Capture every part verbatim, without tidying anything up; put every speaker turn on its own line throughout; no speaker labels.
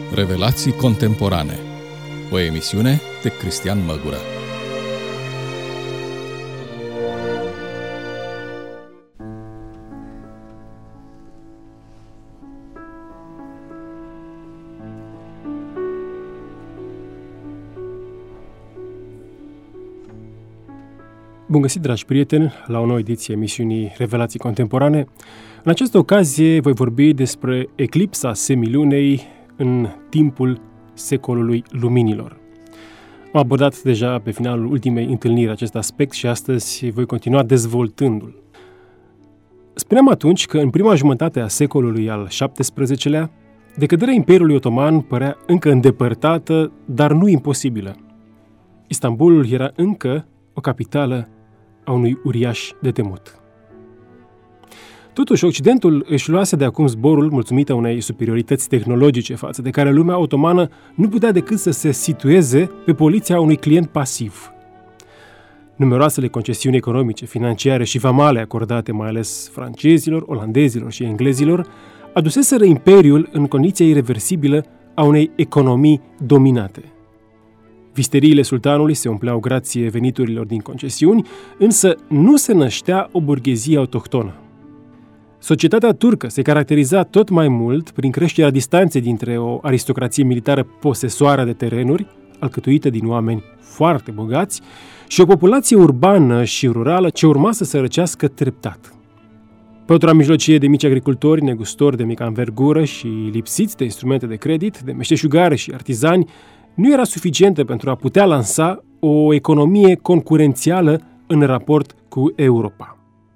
Revelații contemporane. O emisiune de Cristian Măgură.
Bun găsit, dragi prieteni, la o nouă ediție emisiunii Revelații Contemporane. În această ocazie voi vorbi despre eclipsa semilunei în timpul secolului luminilor. Am abordat deja pe finalul ultimei întâlniri acest aspect și astăzi voi continua dezvoltându-l. Spuneam atunci că în prima jumătate a secolului al șaptesprezecelea, decăderea Imperiului Otoman părea încă îndepărtată, dar nu imposibilă. Istanbulul era încă o capitală a unui uriaș de temut. Totuși, Occidentul își luase de acum zborul mulțumită unei superiorități tehnologice față de care lumea otomană nu putea decât să se situeze pe poliția unui client pasiv. Numeroasele concesiuni economice, financiare și vamale acordate mai ales francezilor, olandezilor și englezilor aduseseră imperiul în condiția irreversibilă a unei economii dominate. Visteriile sultanului se umpleau grație veniturilor din concesiuni, însă nu se năștea o burghezie autohtonă. Societatea turcă se caracteriza tot mai mult prin creșterea distanței dintre o aristocrație militară posesoară de terenuri, alcătuită din oameni foarte bogați, și o populație urbană și rurală ce urma să se răcească treptat. Pătura mijlocie de mici agricultori, negustori de mică învergură și lipsiți de instrumente de credit, de meșteșugare și artizani, nu era suficientă pentru a putea lansa o economie concurențială în raport cu Europa.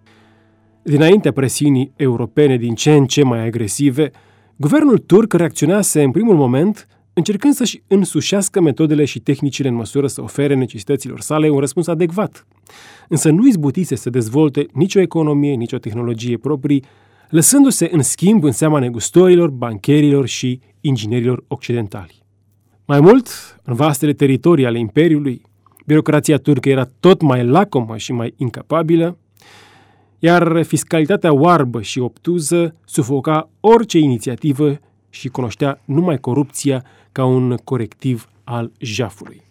Dinaintea presiunii europene din ce în ce mai agresive, guvernul turc reacționase în primul moment încercând să-și însușească metodele și tehnicile în măsură să ofere necesităților sale un răspuns adecvat. Însă nu izbutise să dezvolte nicio economie, nicio tehnologie proprii, lăsându-se în schimb în seama negustorilor, bancherilor și inginerilor occidentali. Mai mult, în vastele teritorii ale Imperiului, birocrația turcă era tot mai lacomă și mai incapabilă, iar fiscalitatea oarbă și obtuză sufoca orice inițiativă și cunoștea numai corupția ca un corectiv al jafului.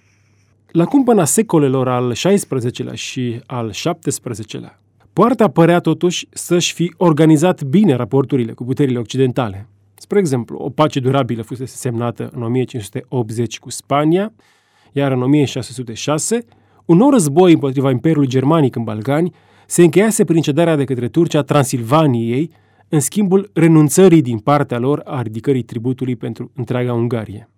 La cumpăna secolelor al șaisprezecelea și al șaptesprezecelea, poarta părea totuși să-și fi organizat bine raporturile cu puterile occidentale. Spre exemplu, o pace durabilă fusese semnată în o mie cinci sute optzeci cu Spania, iar în o mie șase sute șase, un nou război împotriva Imperiului Germanic în Balcani se încheiase prin cedarea de către Turcia Transilvaniei, în schimbul renunțării din partea lor a ridicării tributului pentru întreaga Ungarie.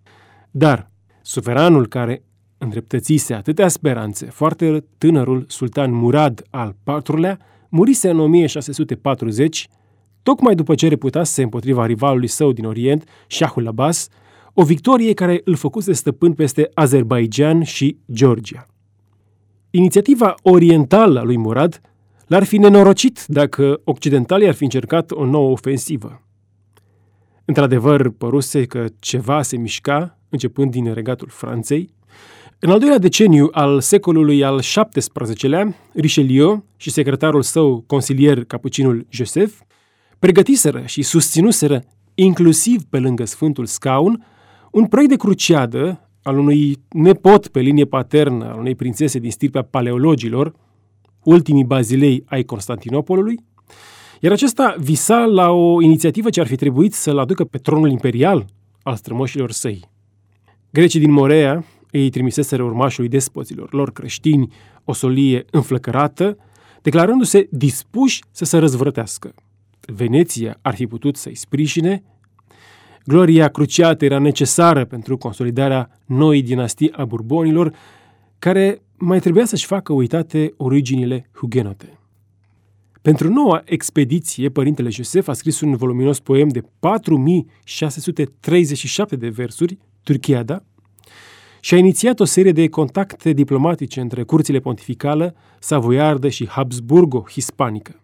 Dar suveranul care îndreptățise atâtea speranțe, foarte tânărul sultan Murad al patrulea, murise în o mie șase sute patruzeci, tocmai după ce reputase împotriva rivalului său din Orient, Shahul Abbas, o victorie care îl făcuse stăpân peste Azerbaijan și Georgia. Inițiativa orientală a lui Murad l-ar fi nenorocit dacă occidentalii ar fi încercat o nouă ofensivă. Într-adevăr, păruse că ceva se mișca, începând din regatul Franței. În al doilea deceniu al secolului al șaptesprezecelea, Richelieu și secretarul său consilier capucinul Joseph pregătiseră și susținuseră, inclusiv pe lângă Sfântul Scaun, un proiect de cruciadă al unui nepot pe linie paternă al unei prințese din stirpea paleologilor, ultimii bazilei ai Constantinopolului, iar acesta visa la o inițiativă ce ar fi trebuit să-l aducă pe tronul imperial al strămoșilor săi. Grecii din Morea îi trimiseseră urmașului despoților lor creștini o solie înflăcărată, declarându-se dispuși să se răzvrătească. Veneția ar fi putut să-i sprijine. Gloria cruciată era necesară pentru consolidarea noii dinastii a Burbonilor, care mai trebuia să-și facă uitate originile hugenote. Pentru noua expediție, părintele Joseph a scris un voluminos poem de patru mii șase sute treizeci și șapte de versuri, Turchiada, și a inițiat o serie de contacte diplomatice între curțile pontificală, savoiardă și Habsburgo-hispanică.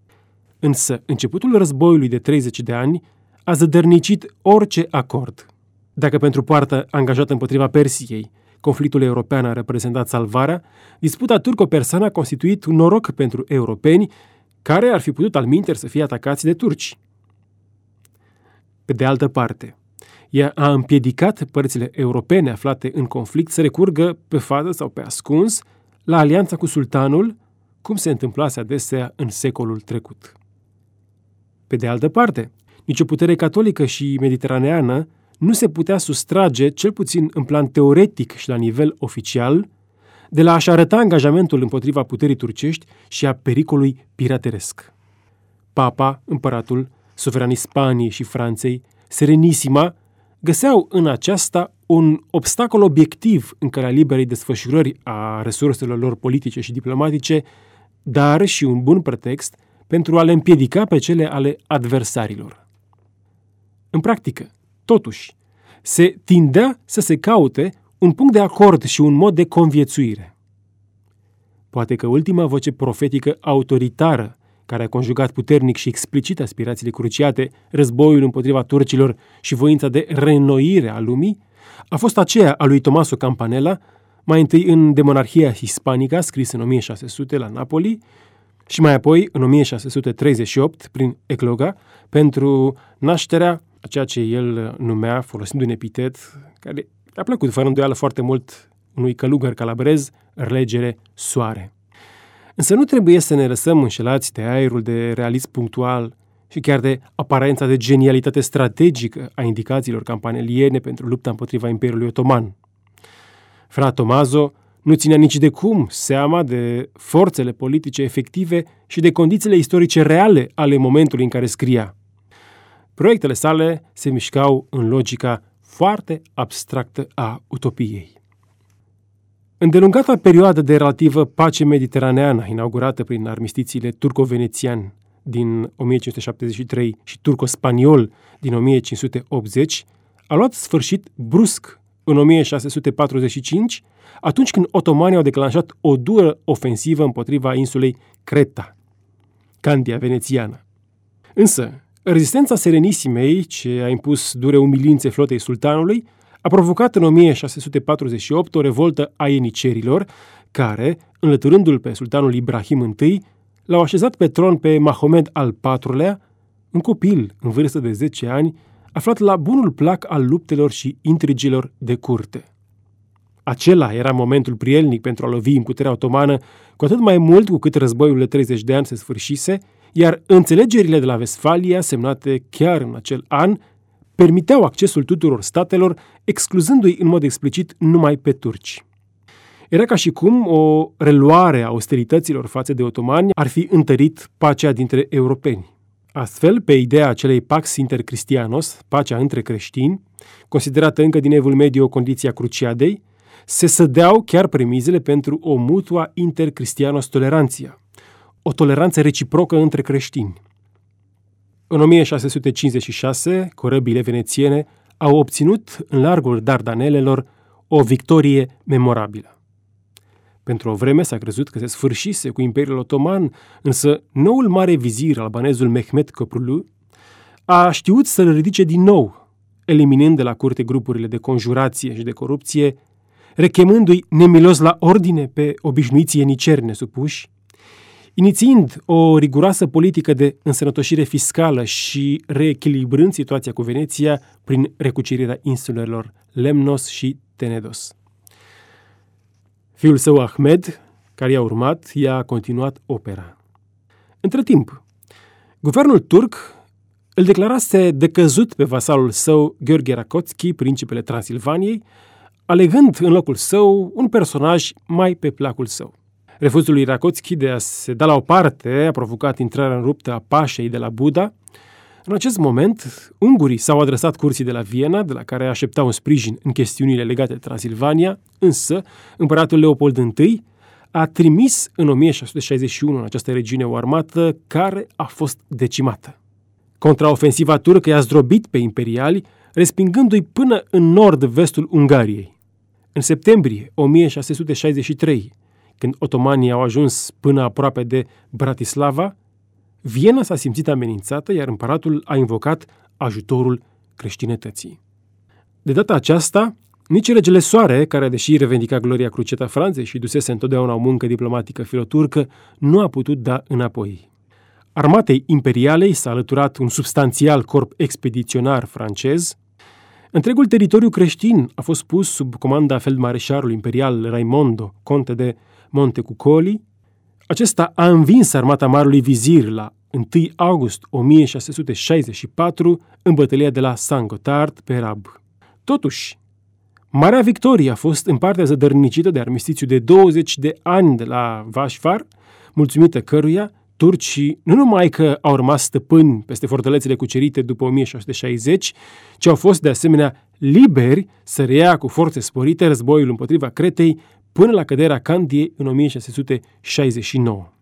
Însă, începutul războiului de treizeci de ani a zădărnicit orice acord. Dacă pentru poarta angajată împotriva Persiei, conflictul european a reprezentat salvarea, disputa turco-persană a constituit un noroc pentru europeni care ar fi putut alminteri să fie atacați de turci. Pe de altă parte, Ea a împiedicat părțile europene aflate în conflict să recurgă pe față sau pe ascuns la alianța cu sultanul, cum se întâmplase adesea în secolul trecut. Pe de altă parte, nicio putere catolică și mediteraneană nu se putea sustrage, cel puțin în plan teoretic și la nivel oficial, de la a-și arăta angajamentul împotriva puterii turcești și a pericolului pirateresc. Papa, împăratul, suveranii Spaniei și Franței, Serenissima, găseau în aceasta un obstacol obiectiv în calea liberei desfășurări a resurselor lor politice și diplomatice, dar și un bun pretext pentru a le împiedica pe cele ale adversarilor. În practică, totuși, se tindea să se caute un punct de acord și un mod de conviețuire. Poate că ultima voce profetică autoritară, care a conjugat puternic și explicit aspirațiile cruciate, războiul împotriva turcilor și voința de reînnoire a lumii, a fost aceea a lui Tommaso Campanella, mai întâi în De Monarchia Hispanica, scris în o mie șase sute la Napoli, și mai apoi în o mie șase sute treizeci și opt, prin Ecloga, pentru nașterea a ceea ce el numea, folosind un epitet care a plăcut fără îndoială foarte mult unui călugăr calabrez, Relegere Soare. Însă nu trebuie să ne lăsăm înșelați de aerul de realism punctual și chiar de aparența de genialitate strategică a indicațiilor campaneliene pentru lupta împotriva Imperiului Otoman. Fra Tommaso nu ținea nici de cum seama de forțele politice efective și de condițiile istorice reale ale momentului în care scria. Proiectele sale se mișcau în logica foarte abstractă a utopiei. Îndelungata perioadă de relativă pace mediteraneană, inaugurată prin armistițiile turco-venețian din o mie cinci sute șaptezeci și trei și turco-spaniol din o mie cinci sute optzeci, a luat sfârșit brusc în o mie șase sute patruzeci și cinci, atunci când otomanii au declanșat o dură ofensivă împotriva insulei Creta, Candia venețiană. Însă, rezistența Serenissimei, ce a impus dure umilințe flotei sultanului, a provocat în o mie șase sute patruzeci și opt o revoltă a ienicerilor, care, înlăturându-l pe sultanul Ibrahim I, l-au așezat pe tron pe Mahomed al patrulea, un copil în vârstă de zece ani, aflat la bunul plac al luptelor și intrigilor de curte. Acela era momentul prielnic pentru a lovi în puterea otomană, cu atât mai mult cu cât războiul de treizeci de ani se sfârșise, iar înțelegerile de la Vestfalia, semnate chiar în acel an, permiteau accesul tuturor statelor, excluzându-i în mod explicit numai pe turci. Era ca și cum o reluare a austerităților față de otomani ar fi întărit pacea dintre europeni. Astfel, pe ideea acelei Pax Inter Christianos, pacea între creștini, considerată încă din Evul Mediu o condiție a Cruciadei, se sădeau chiar premizele pentru o mutua Inter Christianos tolerantia, o toleranță reciprocă între creștini. În o mie șase sute cincizeci și șase, corăbile venețiene au obținut în largul Dardanelelor o victorie memorabilă. Pentru o vreme s-a crezut că se sfârșise cu Imperiul Otoman, însă noul mare vizir albanezul Mehmet Köprülü a știut să-l ridice din nou, eliminând de la curte grupurile de conjurație și de corupție, rechemându-i nemilos la ordine pe obișnuiții ieniceri nesupuși, inițiind o riguroasă politică de însănătoșire fiscală și reechilibrând situația cu Veneția prin recucerirea insulelor Lemnos și Tenedos. Fiul său Ahmed, care i-a urmat, i-a continuat opera. Între timp, guvernul turc îl declarase decăzut pe vasalul său Gheorghe Rakoczki, principele Transilvaniei, alegând în locul său un personaj mai pe placul său. Refuzul lui Rakoczki de a se da la o parte a provocat intrarea în ruptă a pașei de la Buda. În acest moment, ungurii s-au adresat curții de la Viena, de la care așteptau un sprijin în chestiunile legate de Transilvania, însă împăratul Leopold I a trimis în o mie șase sute șaizeci și unu în această regiune o armată care a fost decimată. Contraofensiva turcă i-a zdrobit pe imperiali, respingându-i până în nord-vestul Ungariei. În septembrie o mie șase sute șaizeci și trei, când otomanii au ajuns până aproape de Bratislava, Viena s-a simțit amenințată, iar împăratul a invocat ajutorul creștinătății. De data aceasta, nici regele Soare, care, deși revendica gloria crucetă a Franței și dusese întotdeauna o muncă diplomatică filoturcă, nu a putut da înapoi. Armatei imperiale i s-a alăturat un substanțial corp expediționar francez, Întregul teritoriu creștin a fost pus sub comanda feldmareșalului imperial Raimondo, conte de Montecuccoli. Acesta a învins armata marelui vizir la întâi august o mie șase sute șaizeci și patru în bătălia de la Saint-Gothard pe Rab. Totuși, marea victorie a fost în partea zădărnicită de armistițiu de douăzeci de ani de la Vașvar, mulțumită căruia turcii nu numai că au rămas stăpâni peste fortălețele cucerite după o mie șase sute șaizeci, ci au fost de asemenea liberi să reia cu forțe sporite războiul împotriva Cretei până la căderea Candiei în o mie șase sute șaizeci și nouă.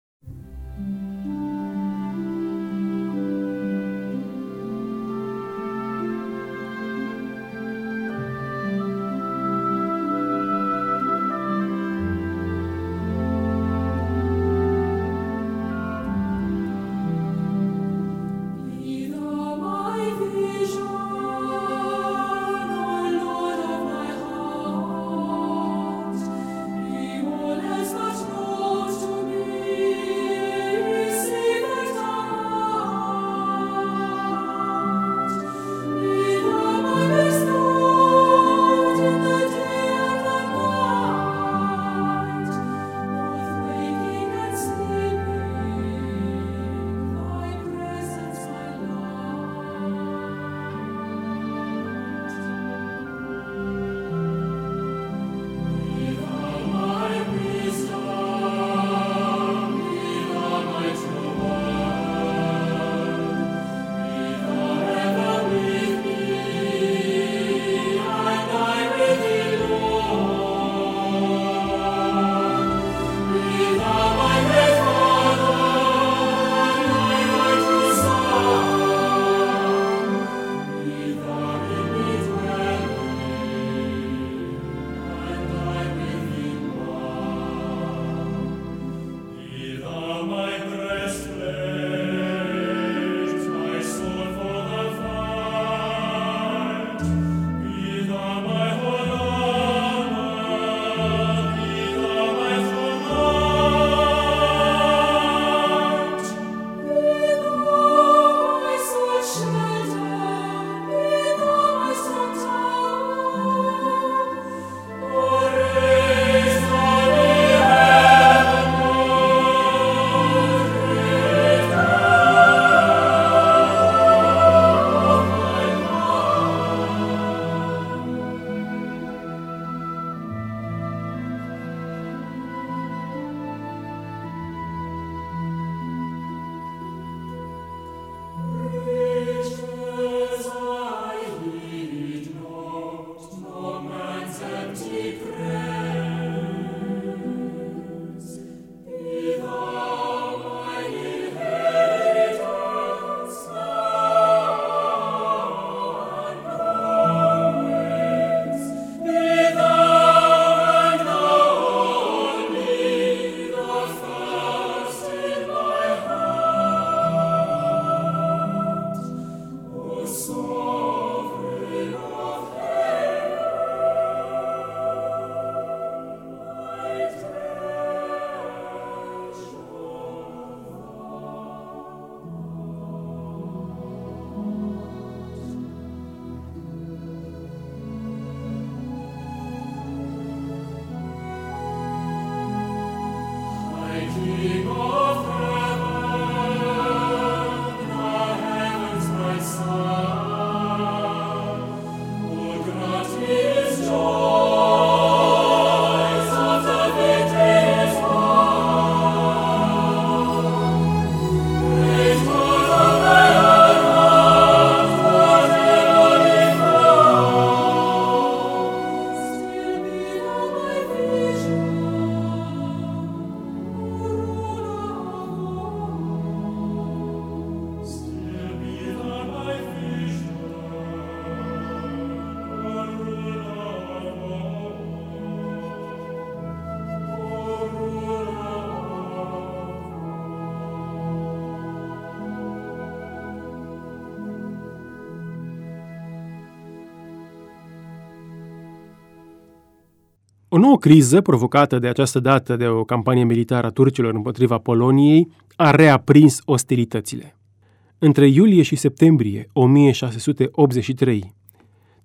O nouă criză, provocată de această dată de o campanie militară a turcilor împotriva Poloniei, a reaprins ostilitățile. Între iulie și septembrie o mie șase sute optzeci și trei,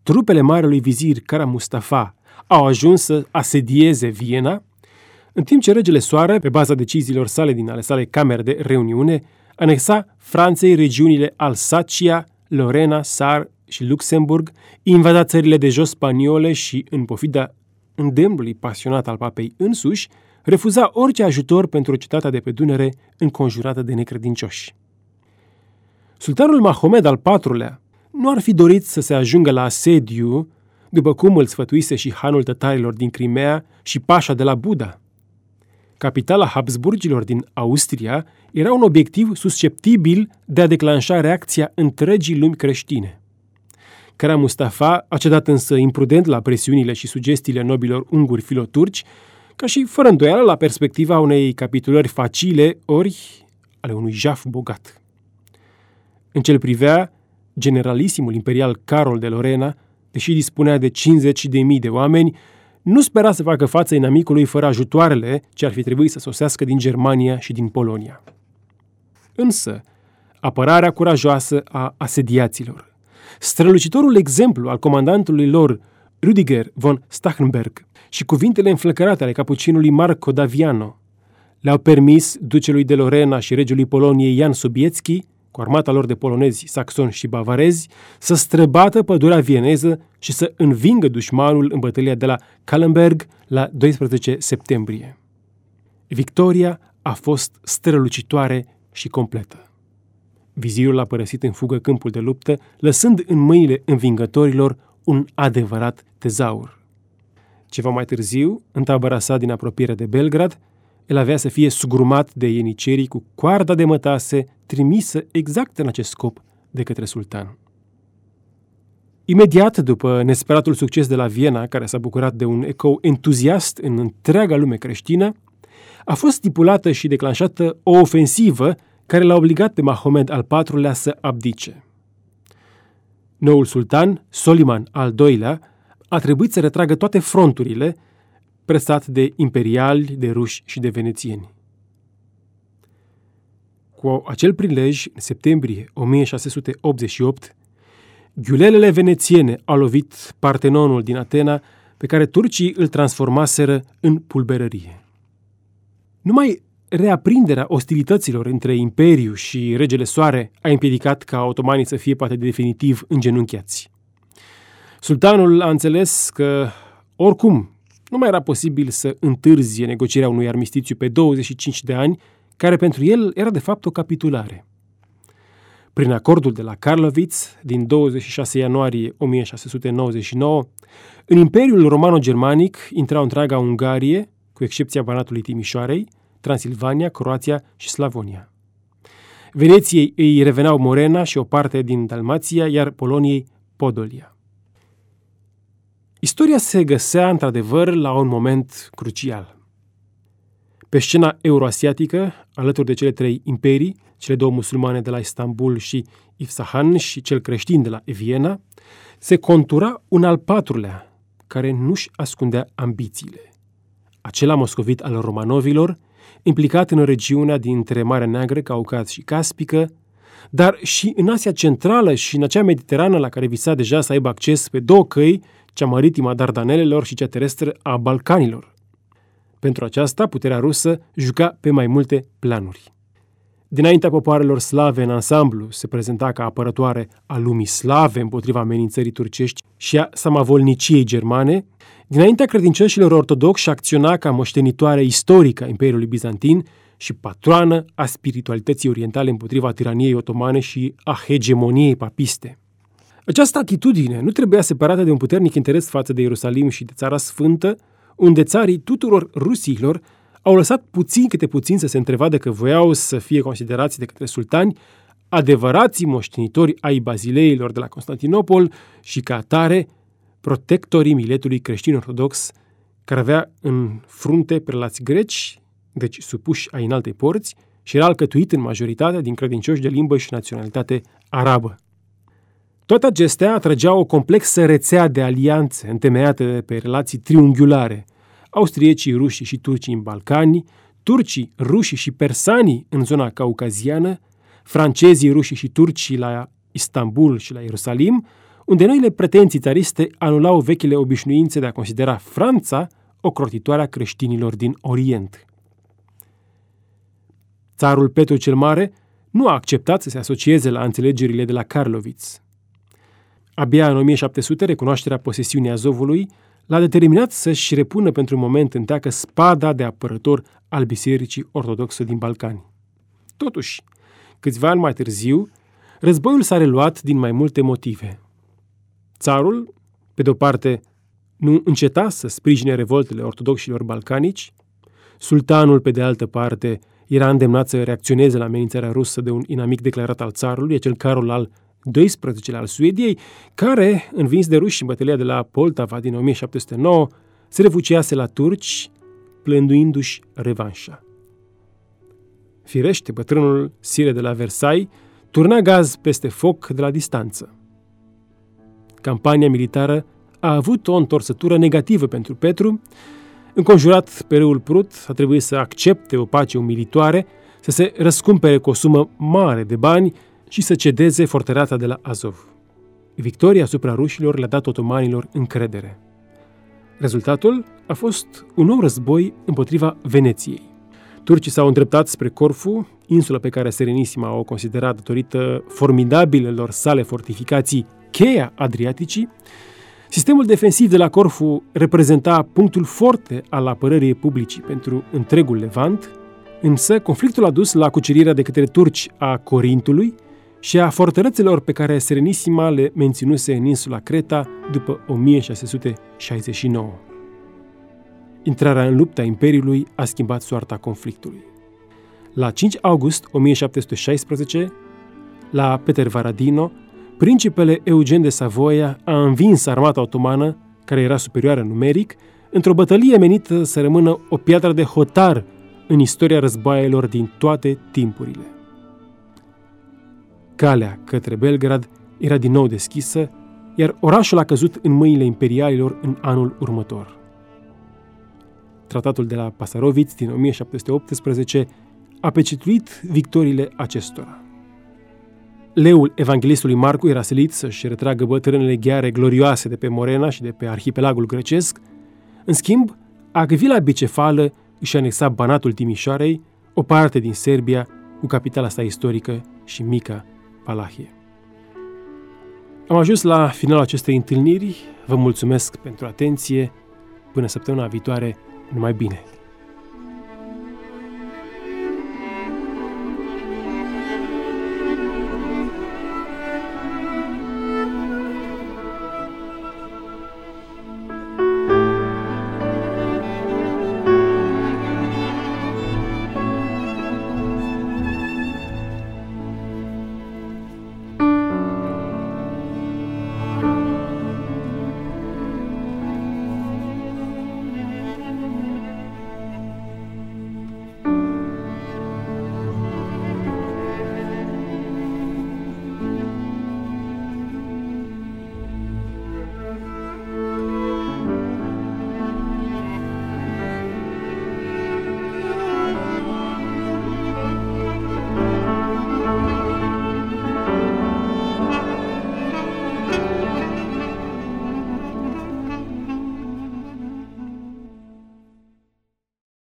trupele marelui vizir Kara Mustafa au ajuns să asedieze Viena, în timp ce regele Soare, pe baza deciziilor sale din ale sale camere de reuniune, anexa Franței regiunile Alsacia, Lorena, Sar și Luxemburg, invada țările de jos spaniole și, în pofida îndemnului pasionat al papei însuși, refuza orice ajutor pentru cetatea de pe Dunăre înconjurată de necredincioși. Sultanul Mahomed al patrulea nu ar fi dorit să se ajungă la asediu, după cum îl sfătuise și hanul tătarilor din Crimea și pașa de la Buda. Capitala Habsburgilor din Austria era un obiectiv susceptibil de a declanșa reacția întregii lumi creștine. Kara Mustafa a cedat însă imprudent la presiunile și sugestiile nobilor unguri filoturci, ca și fără îndoială la perspectiva unei capitulări facile ori ale unui jaf bogat. În ce-l privea, generalisimul imperial Carol de Lorena, deși dispunea de cincizeci de mii de oameni, nu spera să facă față inamicului fără ajutoarele ce ar fi trebuit să sosească din Germania și din Polonia. Însă, apărarea curajoasă a asediaților, strălucitorul exemplu al comandantului lor, Rüdiger von Stachenberg, și cuvintele înflăcărate ale capucinului Marco Daviano le-au permis ducelui de Lorena și regelui Poloniei Jan Sobieski, cu armata lor de polonezi, saxoni și bavarezi, să străbată pădurea vieneză și să învingă dușmanul în bătălia de la Kallenberg la doisprezece septembrie. Victoria a fost strălucitoare și completă. Vizirul a părăsit în fugă câmpul de luptă, lăsând în mâinile învingătorilor un adevărat tezaur. Ceva mai târziu, în tabăra sa din apropiere de Belgrad, el avea să fie sugrumat de ienicerii cu coarda de mătase trimisă exact în acest scop de către sultan. Imediat după nesperatul succes de la Viena, care s-a bucurat de un ecou entuziast în întreaga lume creștină, a fost stipulată și declanșată o ofensivă care l-a obligat pe Mahomed al patrulea să abdice. Noul sultan, Soliman al doilea, a trebuit să retragă toate fronturile, presat de imperiali, de ruși și de venețieni. Cu acel prilej, în septembrie o mie șase sute optzeci și opt, ghiulelele venețiene au lovit Partenonul din Atena, pe care turcii îl transformaseră în pulberărie. Numai reaprinderea ostilităților între Imperiu și Regele Soare a împiedicat ca otomanii să fie poate definitiv îngenunchiați. Sultanul a înțeles că, oricum, nu mai era posibil să întârzie negocierea unui armistițiu pe douăzeci și cinci de ani, care pentru el era de fapt o capitulare. Prin acordul de la Karlowitz din douăzeci și șase ianuarie o mie șase sute nouăzeci și nouă, în Imperiul Romano-Germanic intrau întreaga Ungarie, cu excepția Banatului Timișoarei, Transilvania, Croația și Slavonia. Veneției îi reveneau Morena și o parte din Dalmația, iar Poloniei Podolia. Istoria se găsea într-adevăr la un moment crucial. Pe scena euroasiatică, alături de cele trei imperii, cele două musulmane de la Istanbul și Isfahan și cel creștin de la Viena, se contura un al patrulea, care nu-și ascundea ambițiile. Acela moscovit al romanovilor, implicat în regiunea dintre Marea Neagră, Caucaz și Caspică, dar și în Asia Centrală și în acea Mediterană la care visa deja să aibă acces pe două căi, cea maritimă a Dardanelelor și cea terestră a Balcanilor. Pentru aceasta, puterea rusă juca pe mai multe planuri. Dinaintea popoarelor slave în ansamblu se prezenta ca apărătoare a lumii slave împotriva amenințării turcești și a samavolniciei germane, dinaintea credincioșilor ortodoxi acționa ca moștenitoare istorică a Imperiului Bizantin și patroană a spiritualității orientale împotriva tiraniei otomane și a hegemoniei papiste. Această atitudine nu trebuia separată de un puternic interes față de Ierusalim și de Țara Sfântă, unde țarii tuturor rusiilor au lăsat puțin câte puțin să se întrevadă că voiau să fie considerați de către sultani adevărații moștenitori ai bazileilor de la Constantinopol și ca atare protectorii miletului creștin-ortodox, care avea în frunte prelați greci, deci supuși ai înaltei porți, și era alcătuit în majoritate din credincioși de limbă și naționalitate arabă. Toate acestea atrăgeau o complexă rețea de alianțe întemeiate pe relații triunghiulare, austriecii, rușii și turcii în Balcani, turcii, rușii și persanii în zona caucaziană, francezii, rușii și turcii la Istanbul și la Ierusalim, unde noile pretenții țariste anulau vechile obișnuințe de a considera Franța ocrotitoarea creștinilor din Orient. Țarul Petru cel Mare nu a acceptat să se asocieze la înțelegerile de la Karlowitz. Abia în o mie șapte sute, recunoașterea posesiunii Azovului l-a determinat să-și repună pentru un moment în teacă spada de apărător al Bisericii Ortodoxe din Balcani. Totuși, câțiva ani mai târziu, războiul s-a reluat din mai multe motive. Țarul, pe de-o parte, nu înceta să sprijine revoltele ortodoxilor balcanici, sultanul, pe de altă parte, era îndemnat să reacționeze la amenințarea rusă de un inamic declarat al țarului, acel Carol al doisprezecelea al Suediei, care, învins de ruși în bătălia de la Poltava din o mie șapte sute nouă, se refugiase la turci, plânduindu-și revanșa. Firește, bătrânul sire de la Versailles turna gaz peste foc de la distanță. Campania militară a avut o întorsătură negativă pentru Petru. Înconjurat pe râul Prut, a trebuit să accepte o pace umilitoare, să se răscumpere cu o sumă mare de bani și să cedeze fortăreața de la Azov. Victoria asupra rușilor le-a dat otomanilor încredere. Rezultatul a fost un nou război împotriva Veneției. Turcii s-au îndreptat spre Corfu, insula pe care Serenissima o considera datorită formidabilelor sale fortificații cheia Adriaticii. Sistemul defensiv de la Corfu reprezenta punctul forte al apărării publicii pentru întregul Levant, însă conflictul a dus la cucerirea de către turci a Corintului și a fortărețelor pe care Serenissima le menținuse în insula Creta după o mie șase sute șaizeci și nouă. Intrarea în lupta Imperiului a schimbat soarta conflictului. La cinci august o mie șapte sute șaisprezece, la Petervaradino, principele Eugen de Savoia a învins armata otomană, care era superioară numeric, într-o bătălie menită să rămână o piatră de hotar în istoria războaielor din toate timpurile. Calea către Belgrad era din nou deschisă, iar orașul a căzut în mâinile imperialilor în anul următor. Tratatul de la Pasarovitz din o mie șapte sute optsprezece a pecetuit victoriile acestora. Leul evanghelistului Marcu era silit să-și retragă bătrânele gheare glorioase de pe Morena și de pe arhipelagul grecesc. În schimb, Agvila Bicefală își anexa Banatul Timișoarei, o parte din Serbia, cu capitala sa istorică și mica Palahie. Am ajuns la finalul acestei întâlniri. Vă mulțumesc pentru atenție. Până săptămâna viitoare, numai bine!